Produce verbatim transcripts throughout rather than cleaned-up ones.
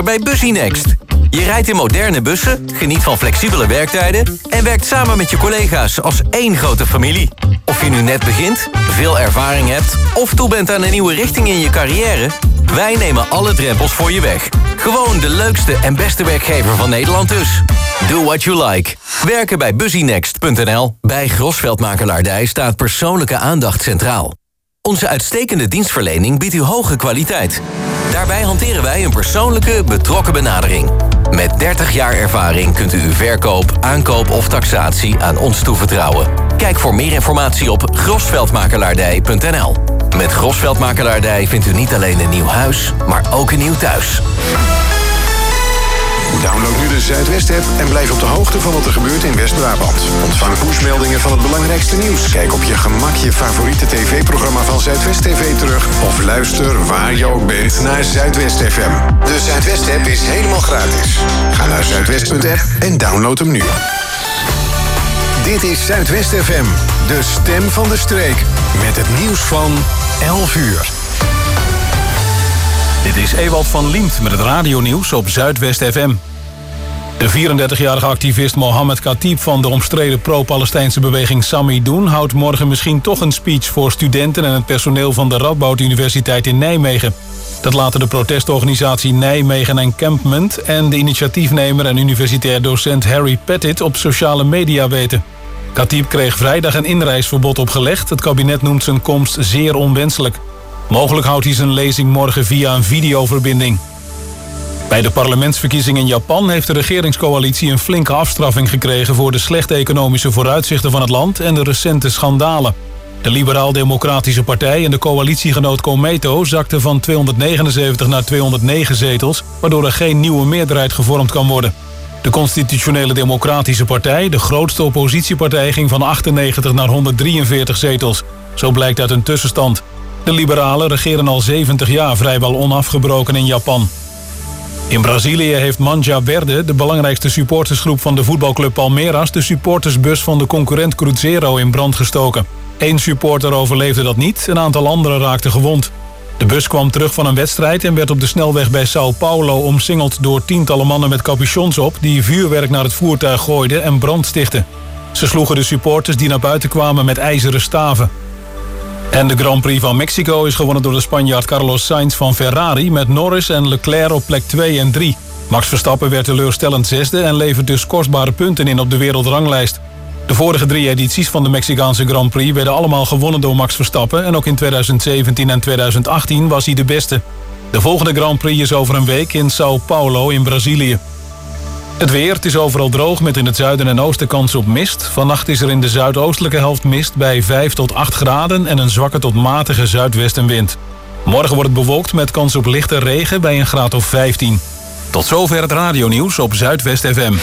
bij Busynext. Je rijdt in moderne bussen, geniet van flexibele werktijden en werkt samen met je collega's als één grote familie. Of je nu net begint, veel ervaring hebt of toe bent aan een nieuwe richting in je carrière, wij nemen alle drempels voor je weg. Gewoon de leukste en beste werkgever van Nederland dus. Do what you like. Werken bij busynext punt n l. Bij Grosveld Makelaardij staat persoonlijke aandacht centraal. Onze uitstekende dienstverlening biedt u hoge kwaliteit. Daarbij hanteren wij een persoonlijke, betrokken benadering. Met dertig jaar ervaring kunt u uw verkoop, aankoop of taxatie aan ons toevertrouwen. Kijk voor meer informatie op grosveld makelaardij punt n l. Met Grosveld Makelaardij vindt u niet alleen een nieuw huis, maar ook een nieuw thuis. Download nu de Zuidwest-app en blijf op de hoogte van wat er gebeurt in West-Brabant. Ontvang pushmeldingen van het belangrijkste nieuws. Kijk op je gemak je favoriete tv-programma van Zuidwest T V terug. Of luister waar je ook bent naar Zuidwest F M. De Zuidwest-app is helemaal gratis. Ga naar zuidwest punt app en download hem nu. Dit is Zuidwest F M, de stem van de streek. Met het nieuws van elf uur. Dit is Ewald van Liemt met het radionieuws op Zuidwest F M. De vierendertigjarige activist Mohammed Khatib van de omstreden pro-Palestijnse beweging Samidoun houdt morgen misschien toch een speech voor studenten en het personeel van de Radboud Universiteit in Nijmegen. Dat laten de protestorganisatie Nijmegen Encampment en de initiatiefnemer en universitair docent Harry Pettit op sociale media weten. Khatib kreeg vrijdag een inreisverbod opgelegd. Het kabinet noemt zijn komst zeer onwenselijk. Mogelijk houdt hij zijn lezing morgen via een videoverbinding. Bij de parlementsverkiezingen in Japan heeft de regeringscoalitie een flinke afstraffing gekregen voor de slechte economische vooruitzichten van het land en de recente schandalen. De Liberaal-Democratische Partij en de coalitiegenoot Komeito zakten van tweehonderdnegenenzeventig naar tweehonderdnegen zetels, waardoor er geen nieuwe meerderheid gevormd kan worden. De Constitutionele Democratische Partij, de grootste oppositiepartij, ging van achtennegentig naar honderddrieënveertig zetels. Zo blijkt uit een tussenstand. De liberalen regeren al zeventig jaar vrijwel onafgebroken in Japan. In Brazilië heeft Manja Verde, de belangrijkste supportersgroep van de voetbalclub Palmeiras, de supportersbus van de concurrent Cruzeiro in brand gestoken. Eén supporter overleefde dat niet, een aantal anderen raakten gewond. De bus kwam terug van een wedstrijd en werd op de snelweg bij Sao Paulo omsingeld door tientallen mannen met capuchons op die vuurwerk naar het voertuig gooiden en brand stichtten. Ze sloegen de supporters die naar buiten kwamen met ijzeren staven. En de Grand Prix van Mexico is gewonnen door de Spanjaard Carlos Sainz van Ferrari met Norris en Leclerc op plek twee en drie. Max Verstappen werd teleurstellend zesde en levert dus kostbare punten in op de wereldranglijst. De vorige drie edities van de Mexicaanse Grand Prix werden allemaal gewonnen door Max Verstappen en ook in tweeduizend zeventien en tweeduizend achttien was hij de beste. De volgende Grand Prix is over een week in Sao Paulo in Brazilië. Het weer, het is overal droog met in het zuiden en oosten kans op mist. Vannacht is er in de zuidoostelijke helft mist bij vijf tot acht graden en een zwakke tot matige zuidwestenwind. Morgen wordt het bewolkt met kans op lichte regen bij een graad of vijftien. Tot zover het radionieuws op Zuidwest F M.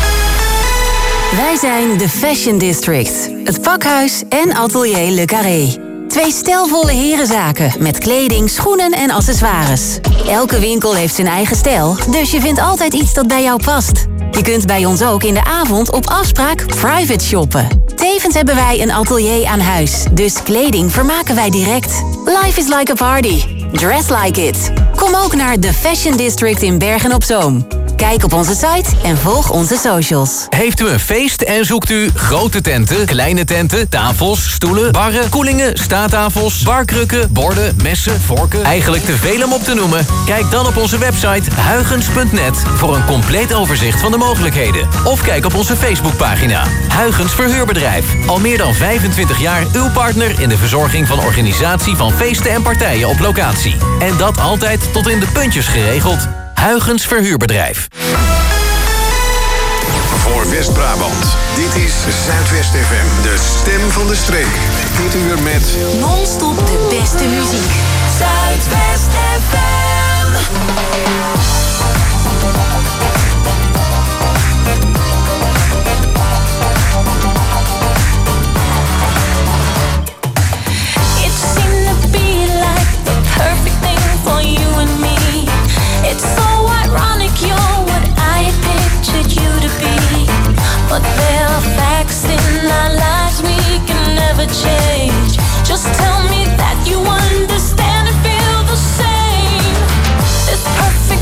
Wij zijn de Fashion District, het pakhuis en atelier Le Carré. Twee stijlvolle herenzaken met kleding, schoenen en accessoires. Elke winkel heeft zijn eigen stijl, dus je vindt altijd iets dat bij jou past. Je kunt bij ons ook in de avond op afspraak private shoppen. Tevens hebben wij een atelier aan huis, dus kleding vermaken wij direct. Life is like a party. Dress like it. Kom ook naar de Fashion District in Bergen-op-Zoom. Kijk op onze site en volg onze socials. Heeft u een feest en zoekt u grote tenten, kleine tenten, tafels, stoelen, barren, koelingen, staattafels, barkrukken, borden, messen, vorken? Eigenlijk te veel om op te noemen? Kijk dan op onze website huygens punt net voor een compleet overzicht van de mogelijkheden. Of kijk op onze Facebookpagina. Huygens Verhuurbedrijf. Al meer dan vijfentwintig jaar uw partner in de verzorging van organisatie van feesten en partijen op locatie. En dat altijd tot in de puntjes geregeld. Huygens Verhuurbedrijf. Voor West-Brabant. Dit is Zuidwest F M, de stem van de streek. Dit uur met non-stop de beste muziek. Zuidwest F M. It seemed to be like the perfect thing for you and me. It's so ironic you're what I had pictured you to be. But there are facts in our lives we can never change. Just tell me that you understand and feel the same. This perfect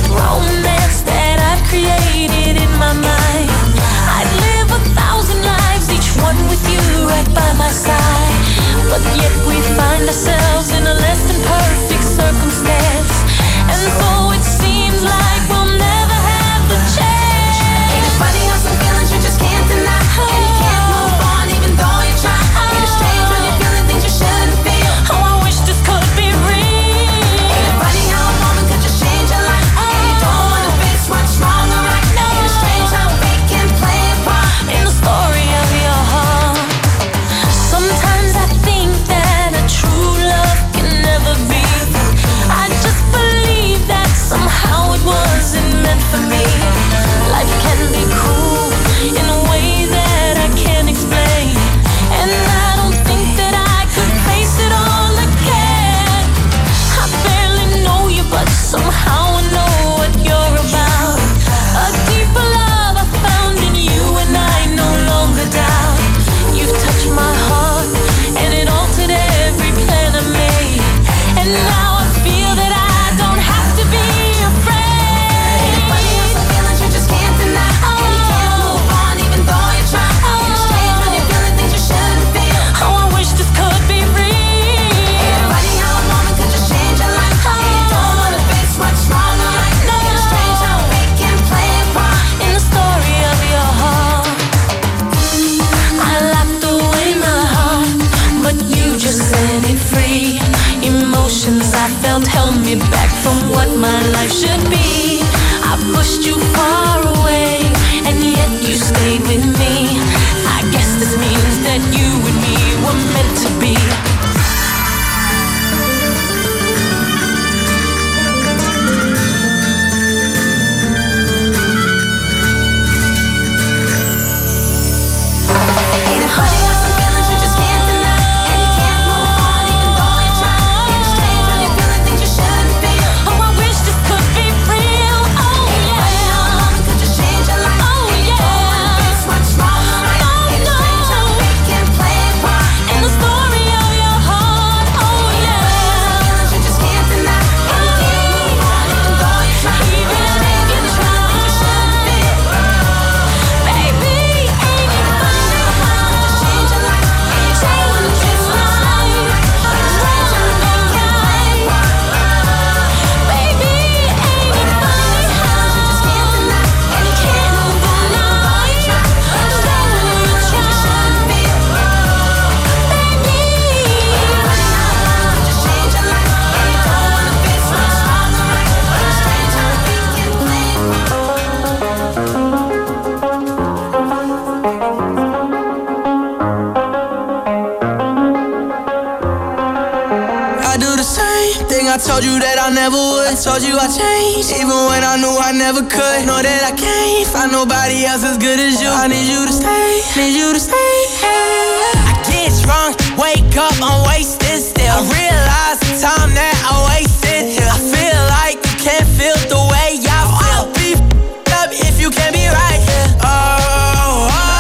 told you that I never would. I told you I changed, even when I knew I never could. Know that I can't find nobody else as good as you. I need you to stay, need you to stay. I get drunk, wake up, I'm wasted still. I realize the time that I wasted here. I feel like you can't feel the way I feel. I'll be f***ed up if you can't be right here. Oh, oh, oh.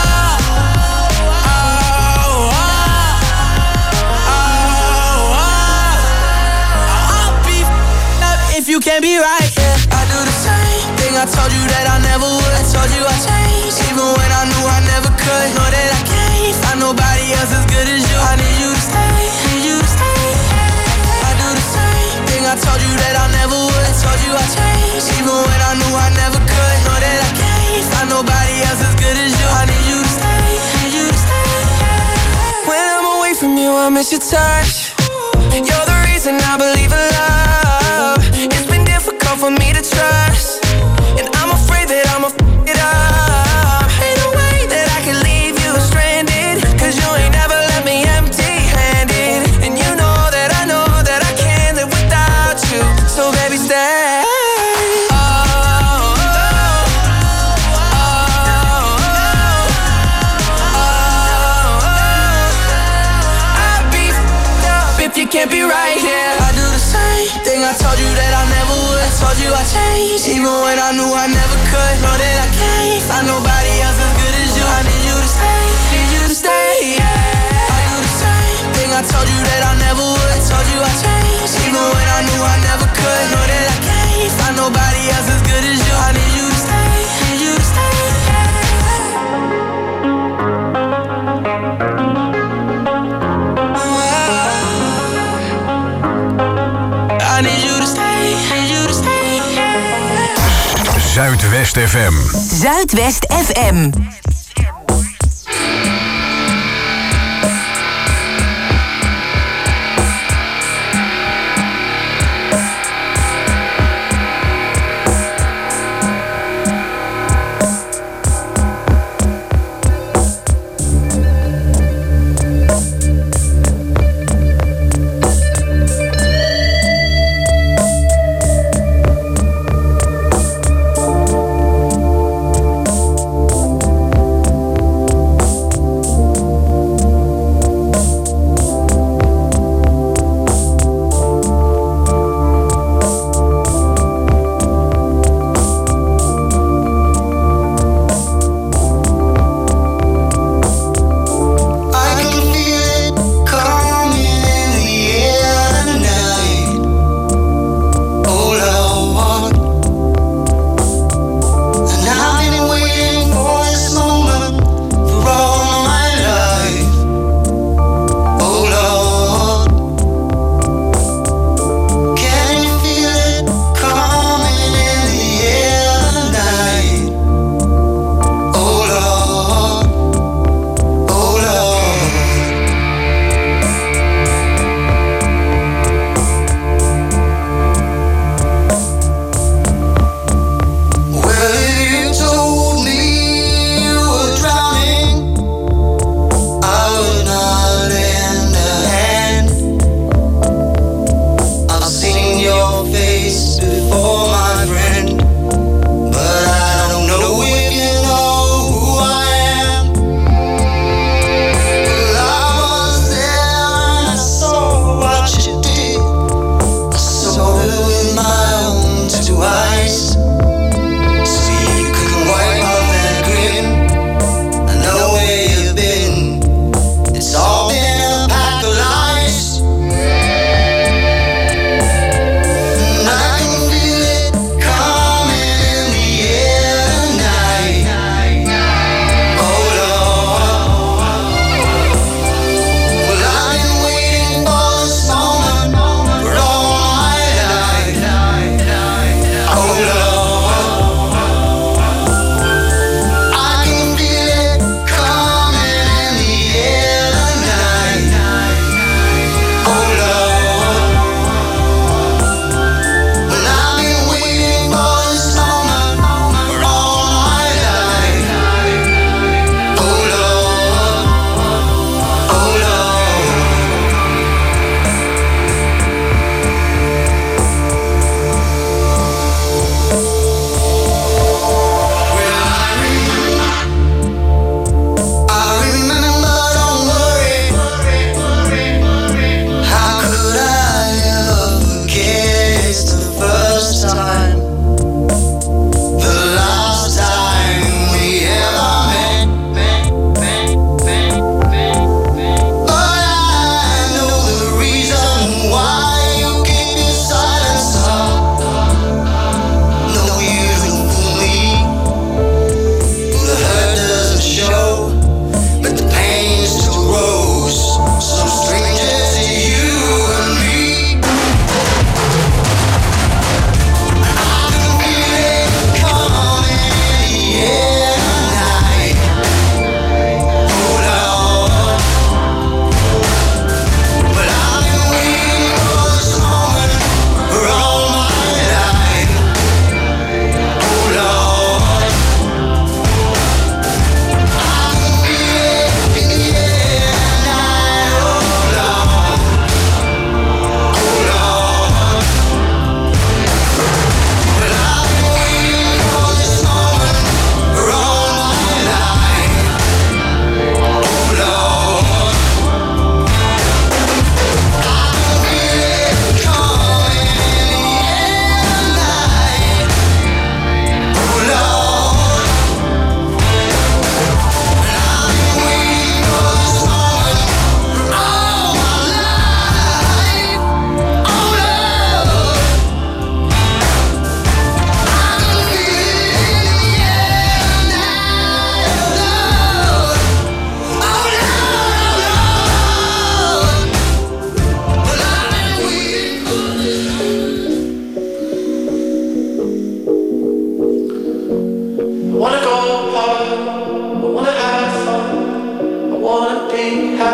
You can't be right, yeah. I do the same thing, I told you that I never would. I told you I changed, even when I knew I never could. Know that I can't find nobody else as good as you. I need you to stay, need you to stay. I do the same thing, I told you that I never would. I told you I changed, even when I knew I never could. Know that I can't find nobody else as good as you. I need you to stay, need you to stay. When I'm away from you, I miss your touch. You're the reason I believe in love. It's been difficult for me to trust, and I'm afraid that I'ma f*** it up. Ain't no way that I can leave you stranded, cause you ain't never left me empty-handed. And you know that I know that I can't live without you. So baby, stay. You can't be right here. I do the same thing, I told you that I never would. I told you I changed, even when I knew I never could. Know that I can't find nobody else as good as you. I need you to stay, need you to stay, yeah. I do the same thing, I told you that I never would. I told you I changed, even when I knew I never could. Know that I can't find nobody else as good as you. I need you to stay, need you to stay, yeah. I need you to stay, need you to stay. Zuidwest F M. Zuidwest F M.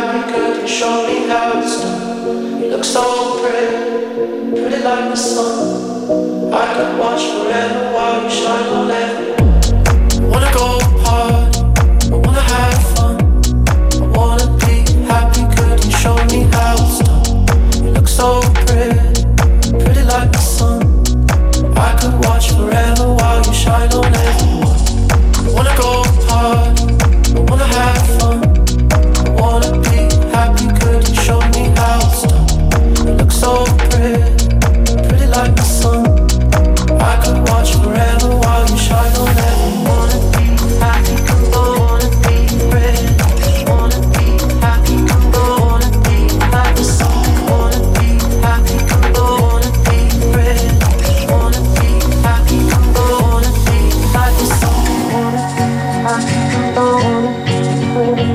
happy, could you show me how it's done? You look so pretty, pretty like the sun. I could watch forever while you shine on everyone. I wanna go hard, I wanna have fun. I wanna be happy, could you show me how it's done? You look so pretty, pretty like the sun. I could watch forever while you shine on everyone. I wanna go hard, I wanna have fun. I wanna be happy, could you show me how it's done? You look so pretty, pretty like the sun. I could watch forever while you shine on everyone. Wanna be happy, come go, wanna be pretty. Wanna be happy, come go, wanna be like the sun. Wanna be happy, come go, wanna be pretty. Wanna be happy, come go, wanna be like the sun. Wanna be happy, come go, wanna be pretty.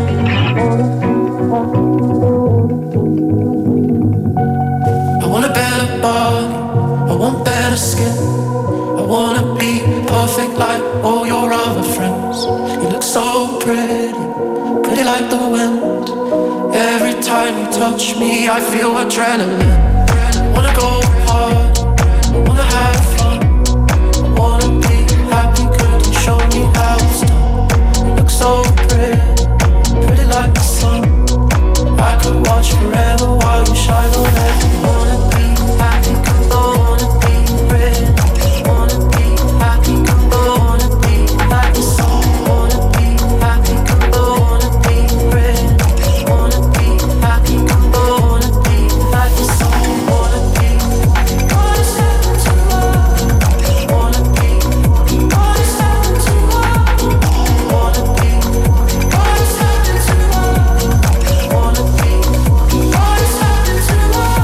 I want a better body, I want better skin. I wanna be perfect like all your other friends. You look so pretty, pretty like the wind. Every time you touch me, I feel adrenaline. I wanna go hard, I wanna have fun. I wanna be happy, could you show me how it's done? You look so pretty, pretty like the sun. I could watch forever while you shine on everyone. Wanna be happy, come go, wanna be pretty. Wanna be happy, come go, wanna be like the sun. Wanna be happy, come go, wanna be pretty. Wanna be happy, come go, wanna be like the sun. Wanna be, wanna step into love. Wanna be, wanna step into love. Wanna be, wanna step into love. Wanna be, wanna step into love.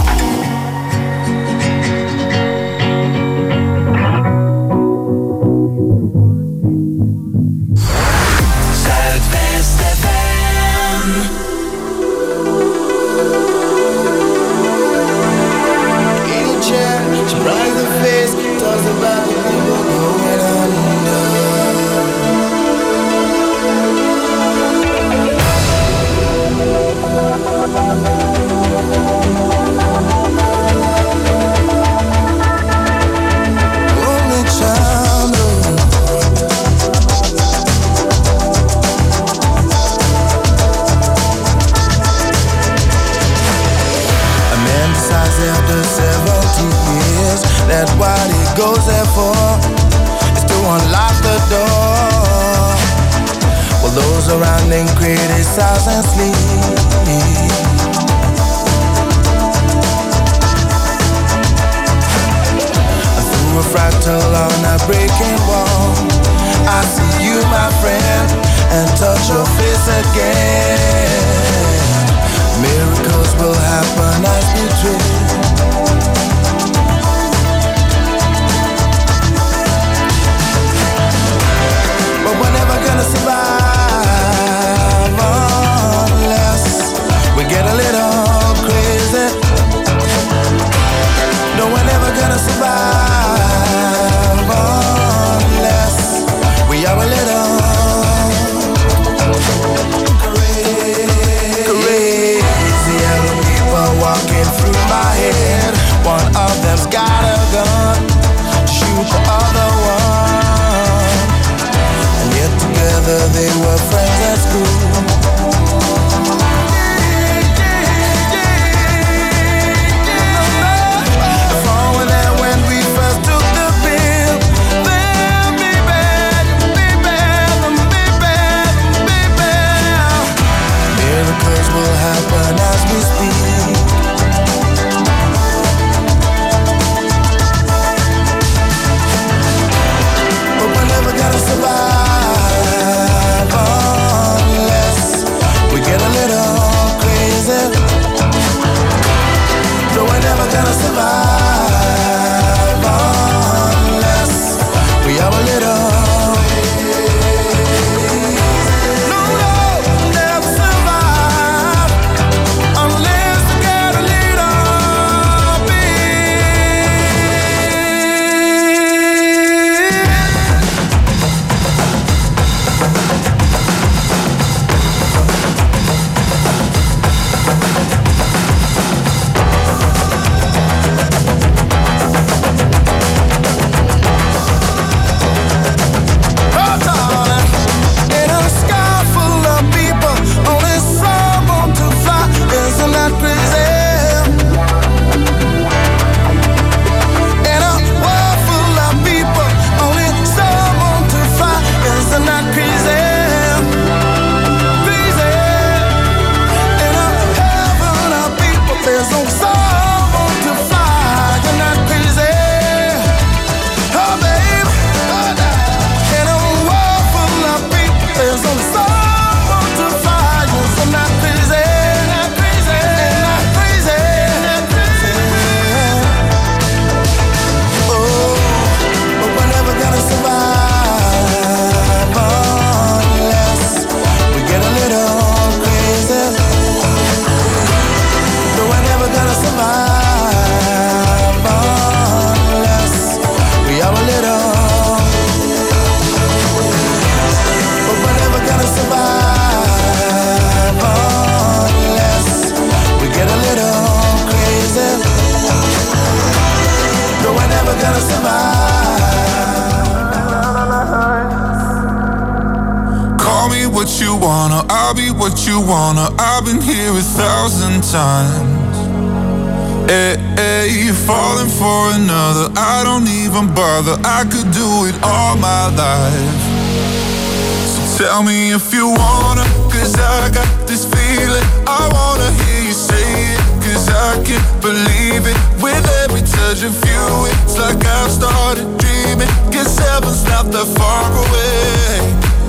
Zuidwest F M. Any chair, she bright the face, talks about the people going under. Only child, a man decides after seventy years that what he goes there for is to unlock the door. Well, those around him criticize and sleep. And through a fractal on a breaking wall, I see you, my friend, and touch your face again. Miracles will happen as we dream. But we're never gonna survive unless we get a little crazy. No, we're never gonna survive unless we are a little crazy. Young people walking through my head, one what you wanna, I'll be what you wanna. I've been here a thousand times. Hey, hey, you're falling for another, I don't even bother. I could do it all my life. So tell me if you wanna, cause I got this feeling. I wanna hear you say it, cause I can't believe it. With every touch of you, it's like I've started dreaming. Guess heaven's not that far away.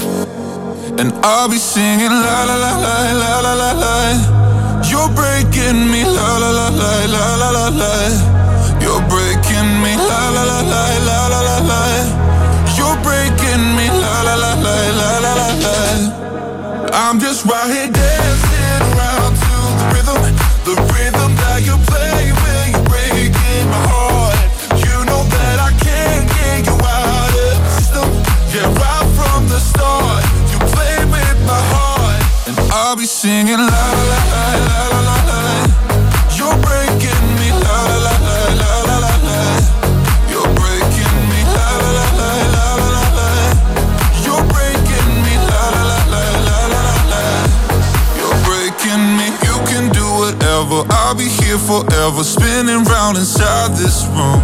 And I'll be singing la la la la la la la la. You're breaking me la la la la la la la la. You're breaking me la la la la la la la la. You're breaking me la la la la la la la la. I'm just right here dancing around to the rhythm, the rhythm that you play when you're breaking my heart. You know that I can't get you out of the system. Yeah, right from the start, you play with my heart. And I'll be singing la la la la la la la. You're breaking me la la la la la la la. You're breaking me la la la la la la la. You're breaking me la la la la la la la. You're breaking me. You can do whatever, I'll be here forever, spinning round inside this room.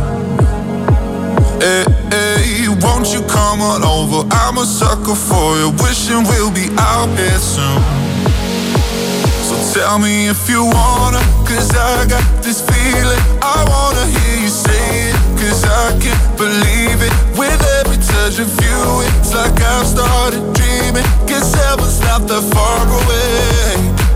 Hey, hey, won't you come on over? I'm a sucker for you, wishing we'll be out here soon. So tell me if you wanna, cause I got this feeling. I wanna hear you say it, cause I can't believe it. With every touch of you, it's like I've started dreaming. Guess heaven's not that far away.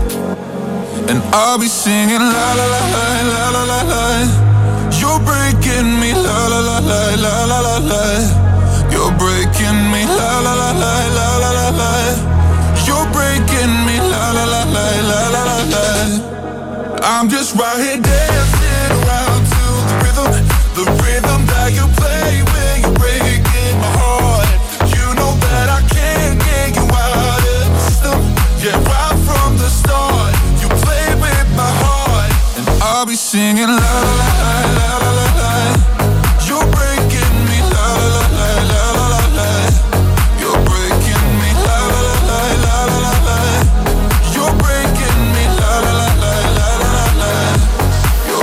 And I'll be singing la la la la la la la la. You're breaking me la la la la la la la la. You're breaking me la la la la la la la la. You're breaking me la la la la la la la la. I'm just right here dancing around to the rhythm, the rhythm that you play when you're breaking my heart. You know that I can't get you out of the system. Yeah, right from the start, you play with my heart. And I'll be singing la la la la la la la. You're breaking me la la la la la la la. You're breaking me la la la la la la la. You're breaking me la la la la la la la.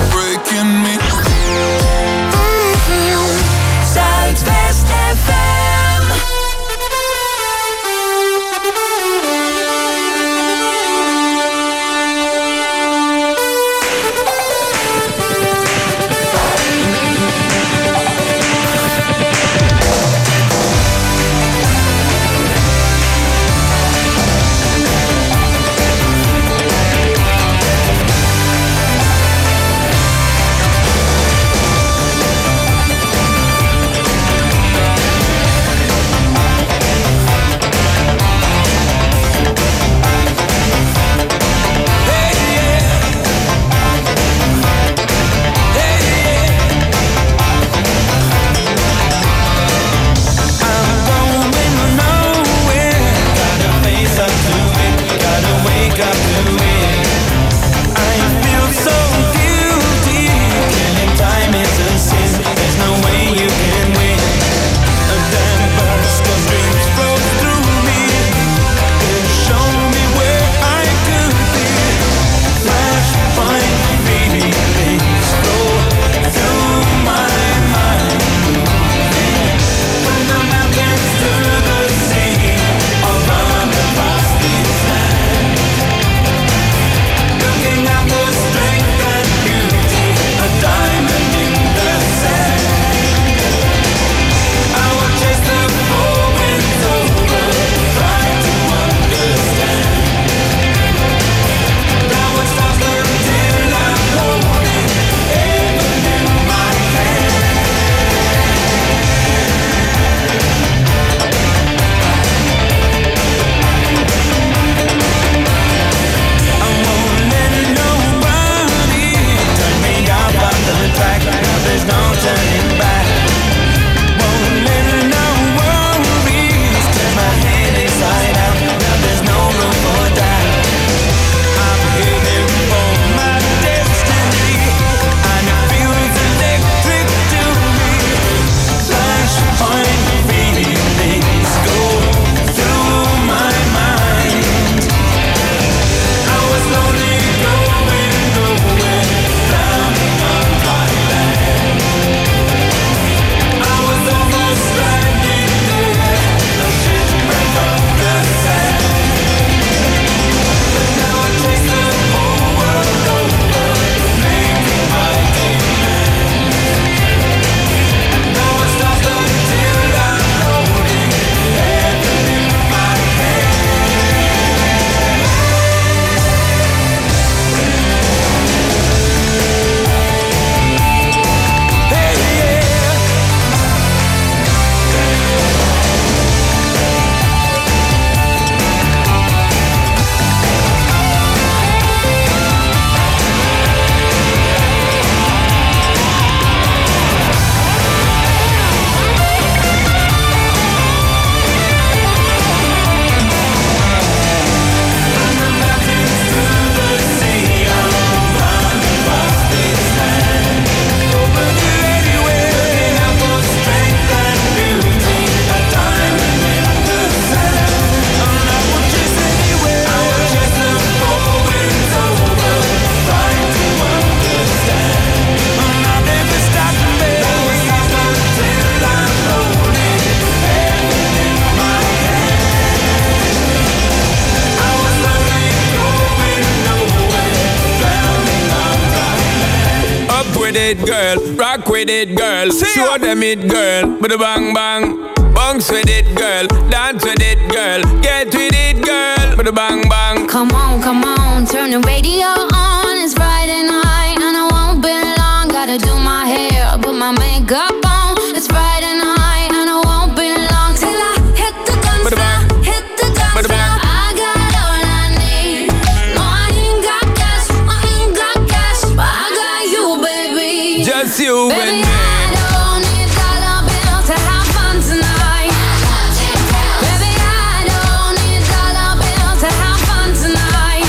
with it, girl. Rock with it, girl. Show them it, girl. With a bang bang. Bounce with it, girl. Dance with it, girl. Get with it, girl. With a bang bang. Come on, come on, turn the radio on. It's Friday night and I won't be long. Gotta do my hair, put my makeup on. It's Friday night and I won't be long till I hit the guns now, hit the guns now. I got all I need. No, I ain't got cash, I ain't got cash, but I got you, baby. Just you baby, and me. I don't need dollar bills to have fun tonight. Baby, I don't need dollar bills to have fun tonight.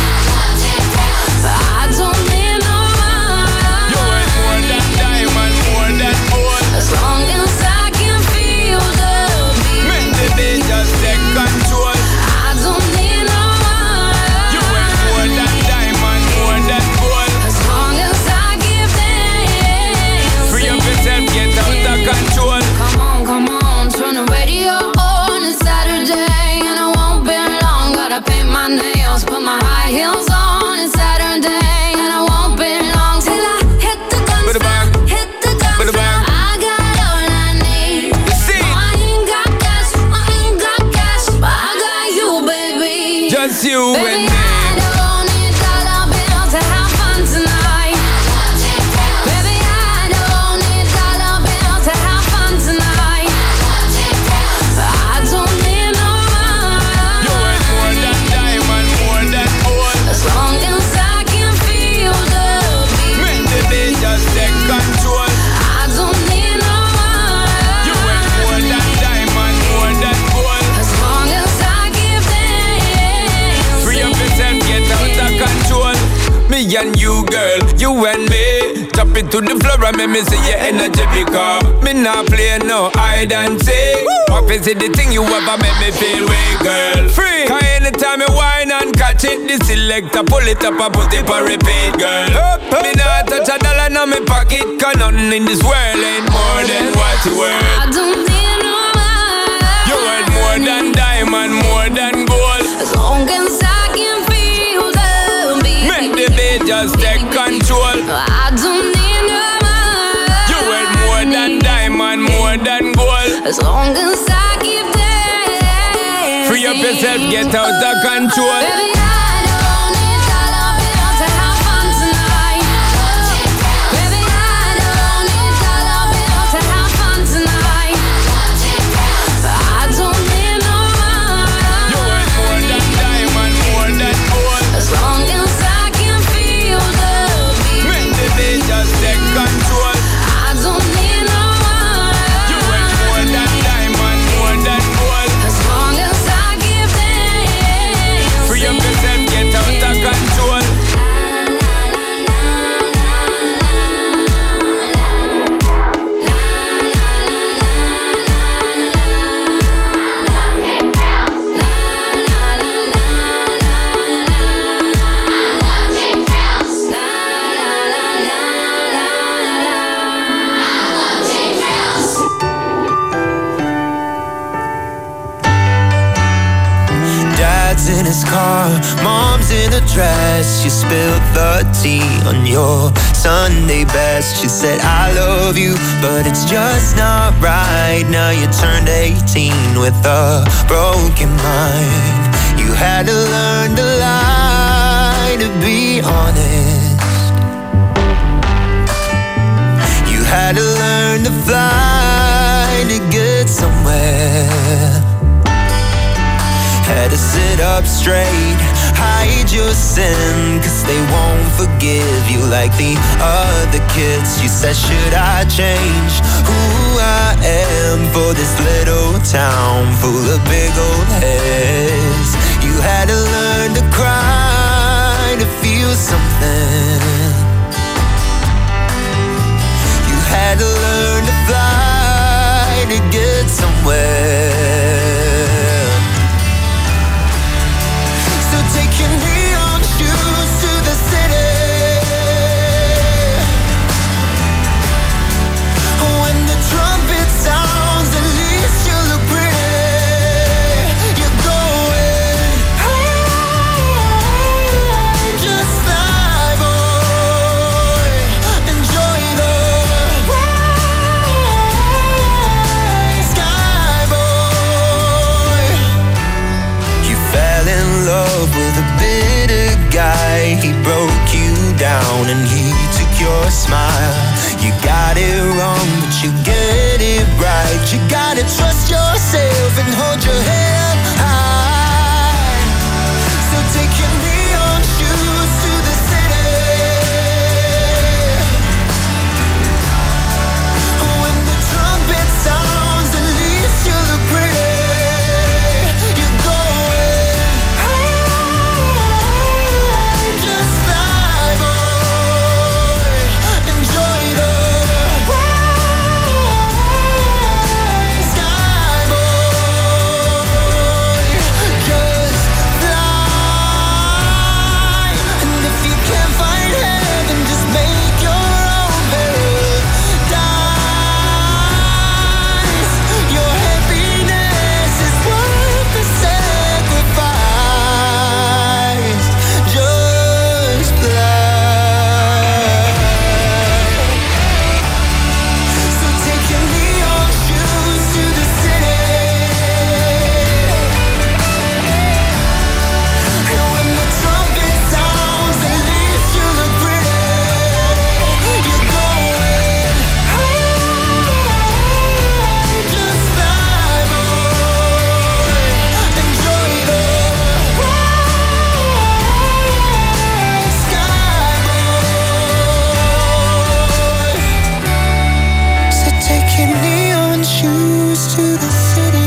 But I don't need no money. You ain't more than diamond, more than gold. As long as I can feel the beat. Make the beat just take control. I don't need no money. You ain't more than diamond, more than gold. As long as I give them. Free up yourself, get out of control. Come on, come on, turn the radio on. It's Saturday and I won't be long. Gotta paint my nails, put my high heels on. It's Saturday and I won't be long till I hit the guns now, hit the guns now. I got all I need. No, I ain't got cash, I ain't got cash, but I got you, baby. Just you Baby, and me. I don't need dollar bills to have fun tonight. Baby, I don't need dollar bills to have fun tonight. But I don't need no money. You ain't more than diamond, more than gold. As long as I can feel the beat. Make the beat just take control. I don't need no money. You ain't more than diamond, more than gold. As long as I give them. Free up yourself, get out of control. Me and you, girl, you and me. Tap it to the floor and make me see your energy because me not play no hide and seek. Office is the thing you ever make me feel way, girl. Free. Cause anytime you whine and catch it, the selector pull it up and put it for repeat, girl. Up, up, me not touch a dollar in my pocket, cause nothing in this world ain't more than what you worth. I don't need no money. You worth more than diamond, more than gold. As long as I can feel the beat. Make the beat just take control. I don't need no money. You worth more than diamond, more than gold. As long as I keep dancing. Free up yourself, get out of control. Baby, I don't need dollar bills to have fun tonight. Baby, I don't need dollar bills to have fun tonight. But I don't need no money. You worth more than diamond, more than gold. As long as I can feel the beat. Make the beat just take control. I don't need no money. You worth more than diamond, more than gold. As long as I give them. Free up yourself, get out of control. Dad's in his car, mom's in a dress. You spilled the tea on your Sunday best. She said I love you, but it's just not right. Now you turned eighteen with a broken mind. You had to learn to lie to be honest. You had to learn to fly to get somewhere. Had to sit up straight, hide your sin, cause they won't forgive you like the other kids. You said, should I change who I am for this little town full of big old heads? You had to learn to cry to feel something. You had to learn to fly to get somewhere. Take your neon shoes to the city. When the trumpet sounds, at least you look pretty. You're going high, just fly, boy. Enjoy the down and he took your smile. You got it wrong, but you get it right. You gotta trust yourself and hold your head up high. So take your neon shoes to the city. When the trumpet sounds, at least you look pretty. You're going high, just fly, boy. Enjoy the ride, sky, boy. Just fly. And if you can't find heaven, just make your own paradise. Your happiness is worth the sacrifice. Just fly. So take your neon shoes to the city. And when the trumpet sounds, at least you look pretty. You're going high, just fly, boy. Enjoy the ride, sky, boy. So take your neon shoes to the city.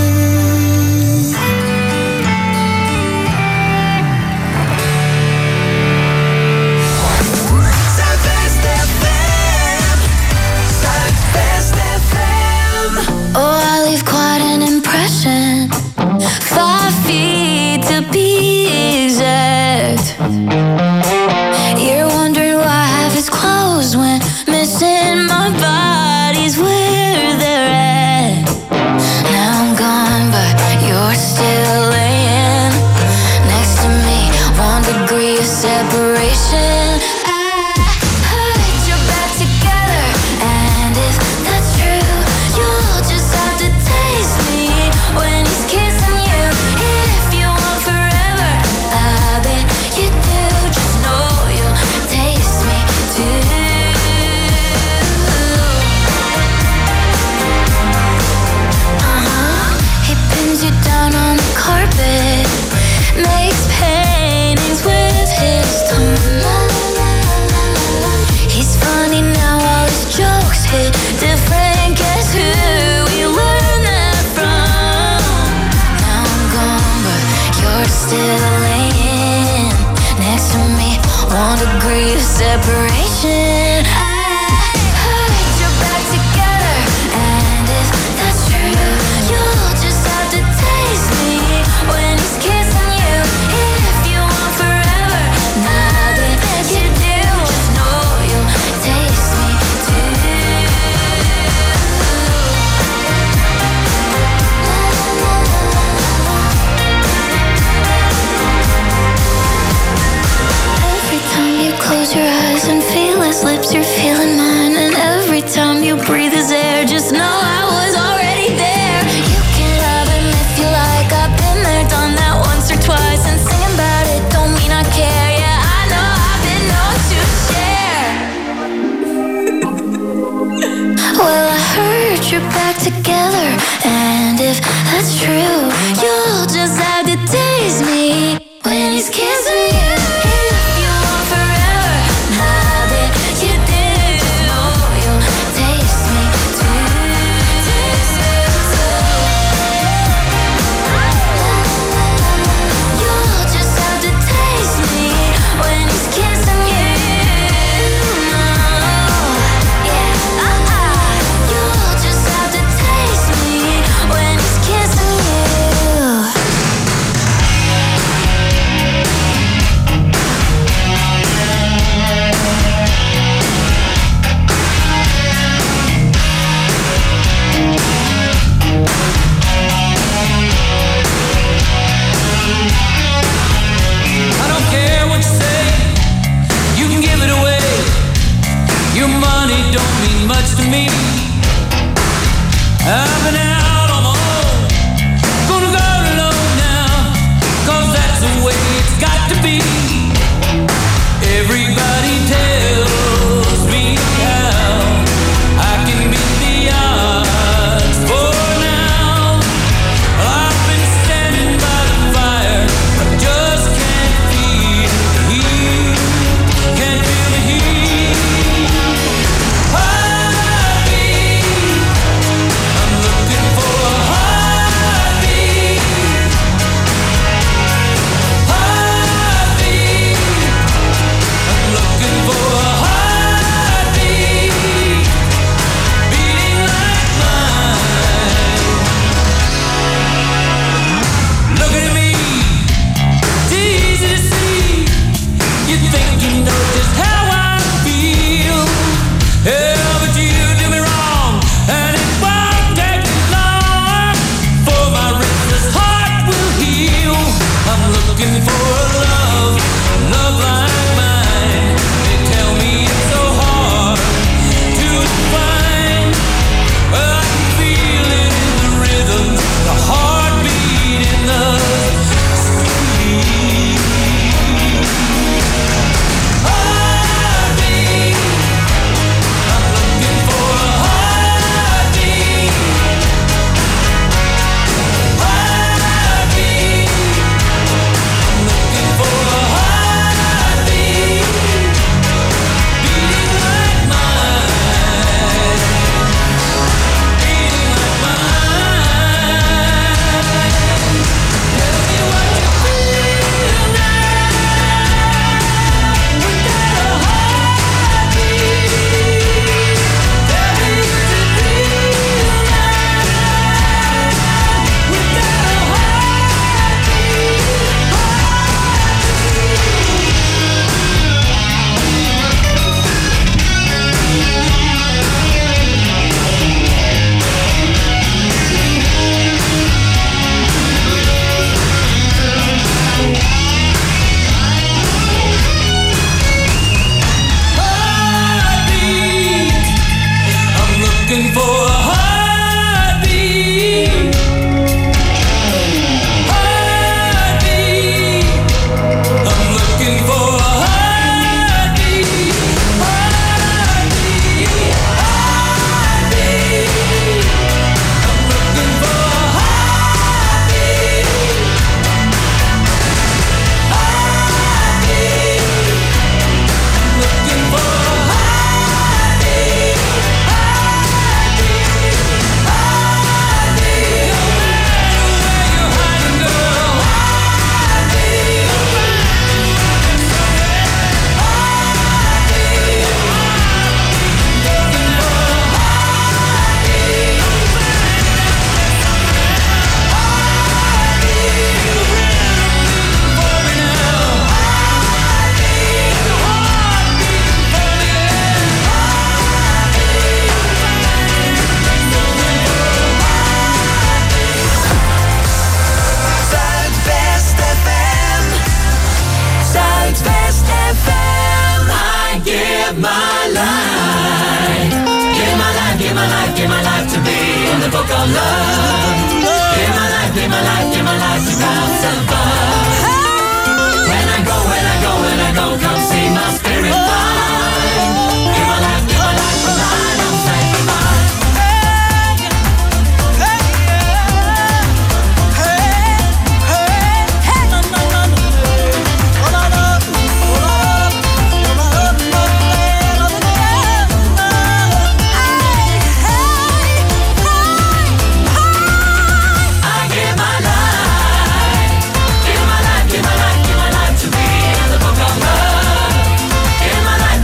Zuidwest F M, Zuidwest F M. Oh, I leave quite an impression. Five feet to be exact. You're wondering why half is closed when missing my body's where they're at. Now I'm gone, but you're still laying next to me. One degree of separation. I put your back together, and if that's true, you'll just have to taste me when he's kissing you. If you want forever, I bet you do. Just know you'll taste me too. Uh-huh. He pins you down on the carpet, makes paintings with his tongue. He's funny now, all his jokes hit different. Guess who we learned that from? Now I'm gone, but you're still laying next to me. One degree of separation. I put your back together, and if that's true, you'll just have to taste me when he's kissing you. If you want forever, now that you do, just know you'll taste me too. Every time you close your eyes and feel his lips, you're feeling mine. And every time you breathe his air, just know I was already there. You can love him if you like. I've been there, done that once or twice. And singing about it don't mean I care. Yeah, I know I've been known to share. Well, I heard you're back together, and if that's true, you'll just have to taste me when he's kissing you. If you want forever, now that you do, give my life to be in the book of love. Give my life, give my life, give my life to clouds above. When I go, when I go, when I go, come see my spirit fly. Give my life, give my life, for mine, I'm sanctified. Give my life, give my life to be in the book of love. Give my life,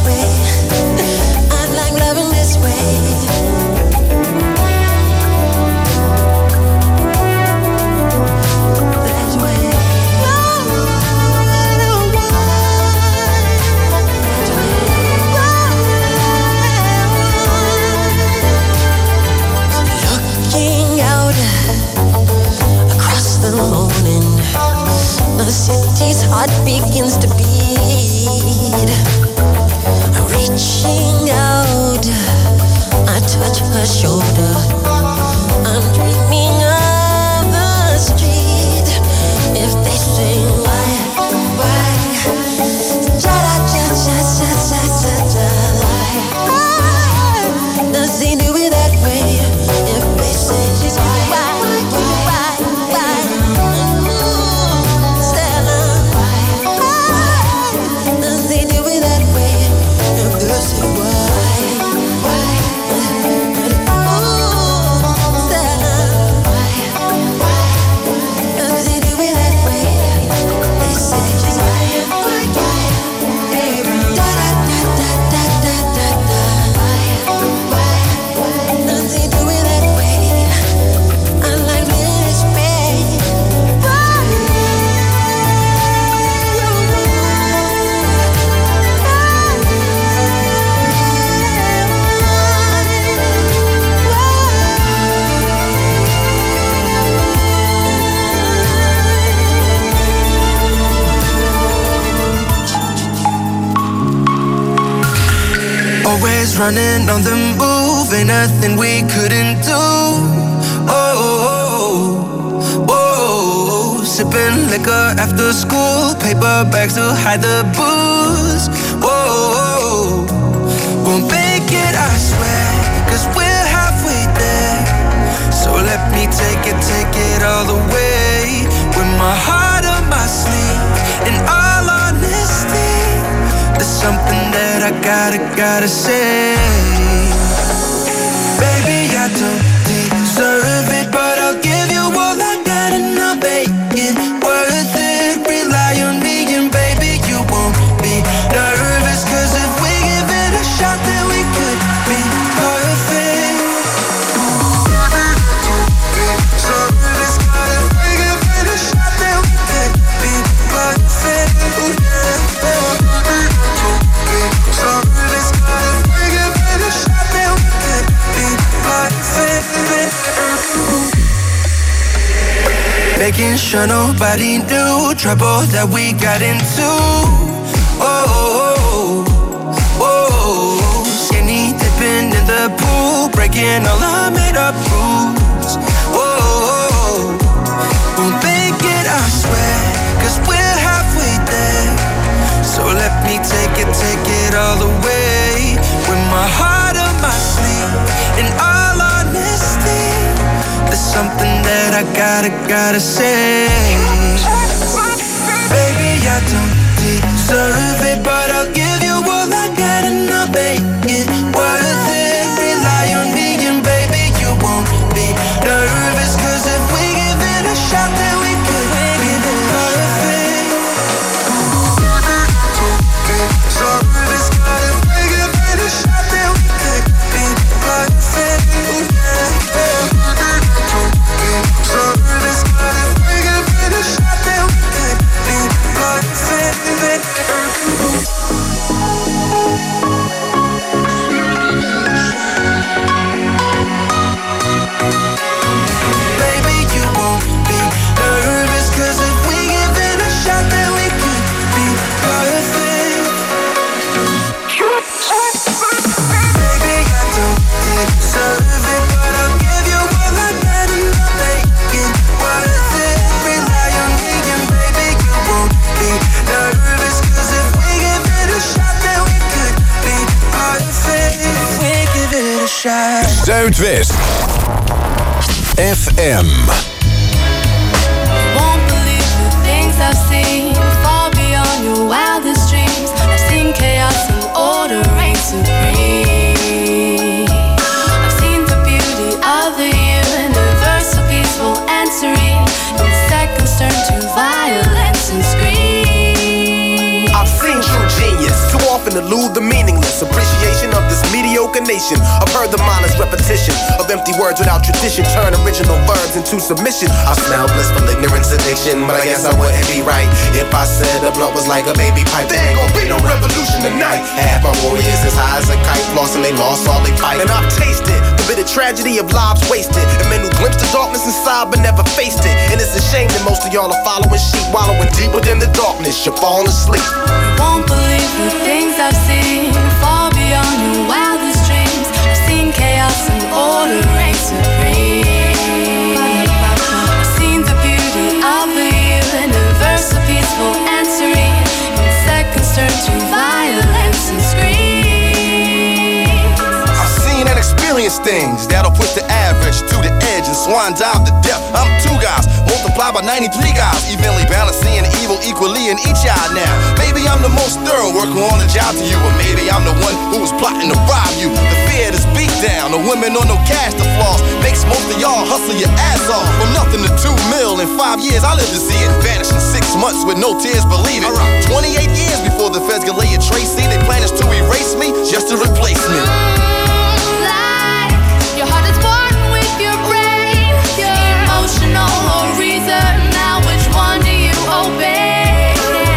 way. I'd like loving this way. The city's heart begins to beat. Reaching out, I touch her shoulder. I'm dreaming of the street. If they sing why, why, ja da ja ja ja ja ja ja, why? Does he do it that way? If they say she's why, why, why, why? Always running on the move, ain't nothing we couldn't do. Oh, oh, oh, oh. Sipping liquor after school, paper bags to hide the booze. Oh, oh, we'll make it, I swear, cause we're halfway there. So let me take it, take it all the way. With my heart on my sleeve, in all honesty, there's something that I gotta, gotta say. Baby, I don't deserve it, but I'll give you all I got and I'll make it worth it. Rely on me and baby, you won't be nervous, cause if we give it a shot, then we could be perfect. So it's not if we give it a shot, then we could be perfect. Making sure nobody knew trouble that we got into. Oh, oh, oh, oh. Skinny dipping in the pool, breaking all our made up rules. Oh, oh, oh. We'll make it, I swear, cause we're halfway there. So let me take it, take it all the way. With my heart on my sleeve, in all honesty, there's something that I gotta, gotta say. Baby, I don't deserve it, but I'll give you all I got and I'll make it worth it. Rely on me and baby, you won't be nervous, cause if we give it a shot, then we could be perfect. So it's not if we give it a shot, then we could be perfect. So it's not if we give it a shot, then we could be perfect. Baby, you won't be nervous, cause if we give it a shot, then we could be perfect. Baby, I don't deserve it, but I'll give you all I got and I'll make it worth it. Rely on me and baby, you won't be nervous, cause if we give it a shot, then we could be perfect. If we give it a shot. Zuidwest F M. Won't believe the things I've seen, far beyond your wildest dreams. I've seen chaos and order reign supreme. I've seen the beauty of the universal, peaceful and serene, and seconds turn to violence and scream. I've seen true genius too often and elude the meaningless. Appreciation of this mediocre nation. I've heard the mindless repetition of empty words without tradition. Turn original verbs into submission. I smell blissful ignorance addiction, but I guess I wouldn't be right if I said a blunt was like a baby pipe. There ain't gon' be no revolution tonight. Half my warriors as high as a kite, floss and they lost all they fight. And I've tasted the bitter tragedy of lives wasted, and men who glimpsed the darkness inside but never faced it. And it's a shame that most of y'all are following sheep, wallowing deep within the darkness. You're falling asleep. You won't believe the things I've seen, far beyond your wildest dreams. I've seen chaos and order reign supreme. I've seen the beauty of the universe, so peaceful and serene. In seconds turn to violence and screams. I've seen and experienced things that'll push the average to the edge and swan dive to death. I'm two guys multiplied by ninety-three guys, evenly balancing evil equally in each eye now. Maybe I'm the most thorough worker on the job to you, or maybe I'm the one who was plotting to rob you. The fear, this beat down, the women on no cash to floss makes most of y'all hustle your ass off. From nothing to two mil in five years, I live to see it vanish in six months with no tears, believe it. twenty-eight years before the feds can lay a trace, see they plan is to erase me just to replace me. Like your heart is born with your brain, your emotional or reason. Now which one do you obey?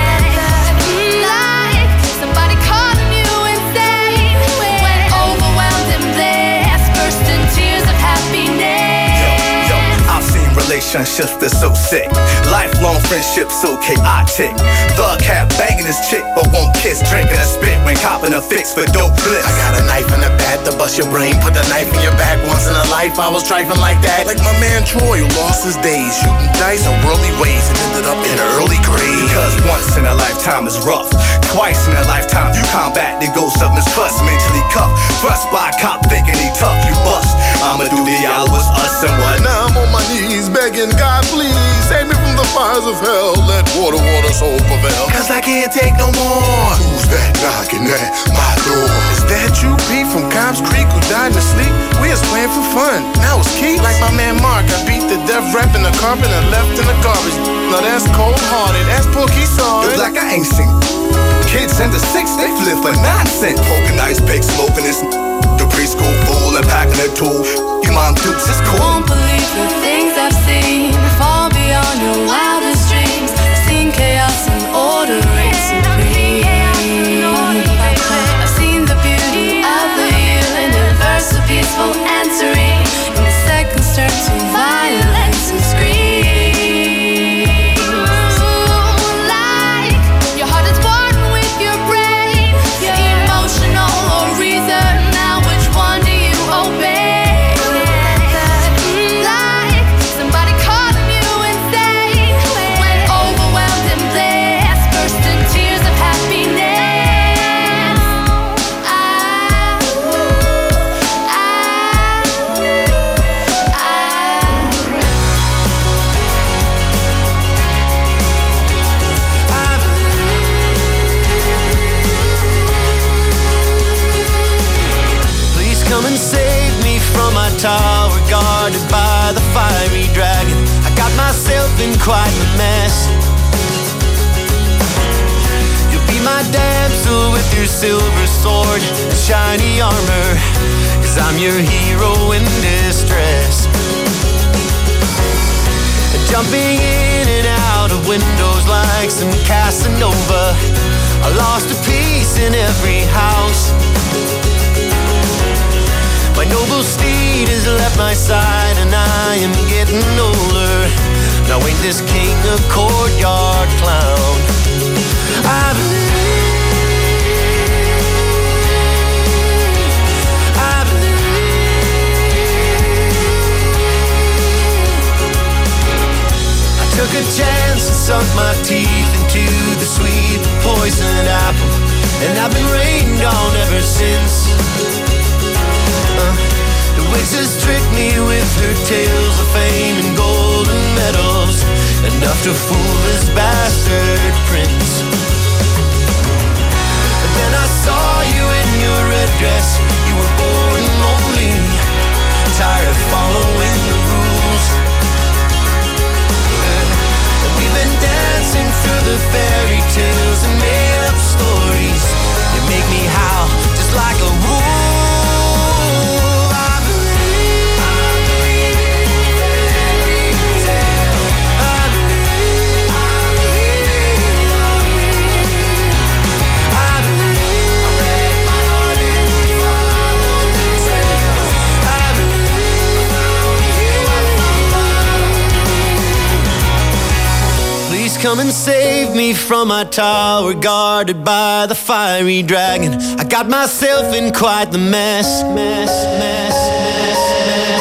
Like somebody calling you insane when overwhelmed and blessed, burst in tears of happiness. Yo, yo, I've seen relationships that's so sick, lifelong friendships so chaotic. Thug cat banging his chick but won't kiss, drinking a spit when copping a fix for dope bliss. I got a knife in the back to bust your brain, put the knife in your back. Once in a life I was trifling like that, like my man Troy who lost his days shooting dice in worldly ways and ended up in an early grave. Because once in a lifetime is rough, twice in a lifetime you combat the ghost of mistrust. Mentally cuffed, thrust by a cop thinking he tough, you bust. I'ma do the hours, us and what? Now I'm on my knees begging God, please save me from the fires of hell. Let water, water, soul prevail. Cause I can't take no more. Who's that knocking at my door? Is that you, Pete, from Cobbs Creek, who died in his sleep? We was playing for fun. Now it's Keith. Like my man Mark, I beat the death rap in the carpet and left in the garbage. Now that's cold-hearted. That's Pookie Sard. Yo, like I ain't seen kids in the six, they flip for nonsense. Poking ice pick, smoking this. The preschool fool and packing a tool. You mom dukes is cool. Won't believe the things I've seen, far beyond your wildest dreams. I've seen chaos and order reign supreme. I've seen the beauty of the universe, so peaceful and serene. In the seconds turn to violence and screams. Like your heart is born with your brain, your emotional or reason. Now which one do you obey? Like somebody calling you insane when overwhelmed and blessed, burst in tears of happiness. Please come and save me from my tower, guarded by the fiery dragon. I got myself in quite a mess. You'll be my damsel with your silver sword and shiny armor, 'cause I'm your hero in distress. Jumping in and out of windows like some Casanova, I lost a piece in every house. My noble steed has left my side and I am getting older. Now ain't this king a courtyard clown? I believe, I believe. I took a chance and sunk my teeth into the sweet poisoned apple, and I've been rained on ever since. Uh, the witch has tricked me with her tales of fame and golden medals, enough to fool this bastard prince. But then I saw you in your red dress. You were bored and lonely, tired of following the rules. And we've been dancing through the fairy tales and made up stories. You make me come and save me from my tower, guarded by the fiery dragon. I got myself in quite the mess, mess, mess, mess, mess.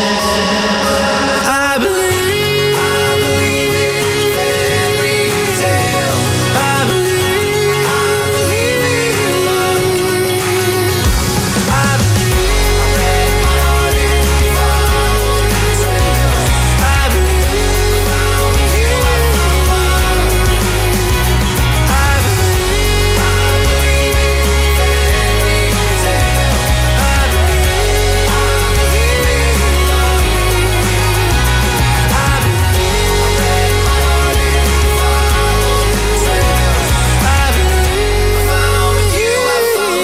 I believe, I believe in fairy tale. I believe, I believe in love. I believe I read my heart in the trail. I believe found you in the love. I believe, I believe in fairy tale. I believe, I believe in love. I believe I read my heart in the trail. I believe found you in the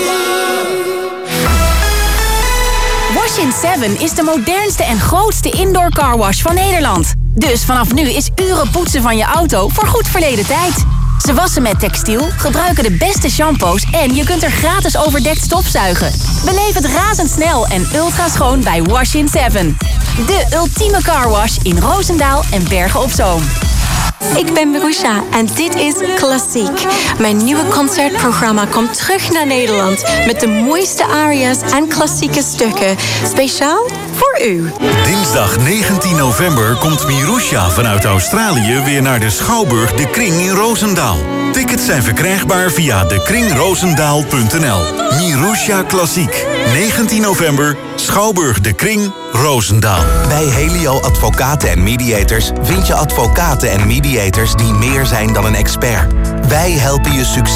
love. Wash-in seven is de modernste en grootste indoor carwash van Nederland. Dus vanaf nu is uren poetsen van je auto voor goed verleden tijd. Ze wassen met textiel, gebruiken de beste shampoos en je kunt er gratis overdekt stofzuigen. Beleef het razendsnel en ultra schoon bij Wash-in seven. De ultieme carwash in Roosendaal en Bergen op Zoom. Ik ben Marusha en dit is Klassiek. Mijn nieuwe concertprogramma komt terug naar Nederland met de mooiste aria's en klassieke stukken. Speciaal voor u. Dinsdag negentien november komt Marusha vanuit Australië weer naar de Schouwburg De Kring in Roosendaal. Tickets zijn verkrijgbaar via de kring roosendaal punt n l. Marusha Klassiek. negentien november, Schouwburg De Kring, Roosendaal. Bij Helio Advocaten en Mediators vind je advocaten en mediators die meer zijn dan een expert. Wij helpen je succes